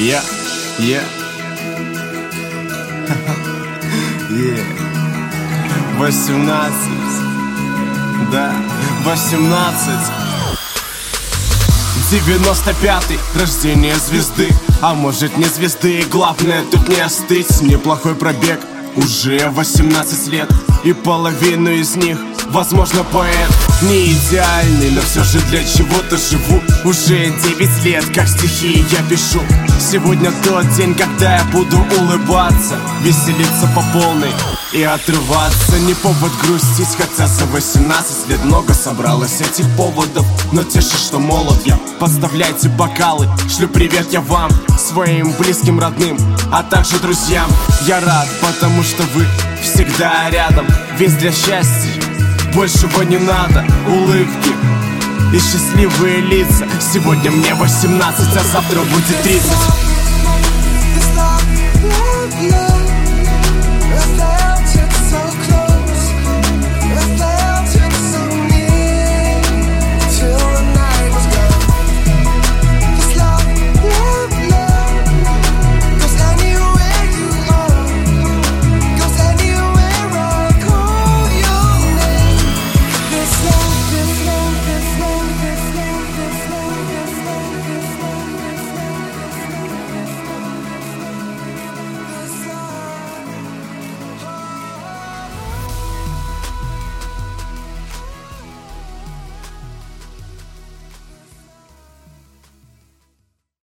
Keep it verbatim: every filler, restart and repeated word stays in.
Я, я, восемнадцать, да, восемнадцать. девяносто пятый, рождение звезды. А может не звезды, главное тут не остыть. Неплохой пробег, уже восемнадцать лет. И половину из них, возможно, поэт. Не идеальный, но все же для чего-то живу. Уже девять лет, как стихи я пишу. Сегодня тот день, когда я буду улыбаться, веселиться по полной и отрываться. Не повод грустить, хотя за восемнадцать лет много собралось этих поводов. Но тешит, что молод я. Подставляйте бокалы, шлю привет я вам, своим близким, родным, а также друзьям. Я рад, потому что вы всегда рядом. Ведь для счастья большего не надо. Улыбки и счастливые лица. Сегодня мне восемнадцать, а завтра будет тридцать.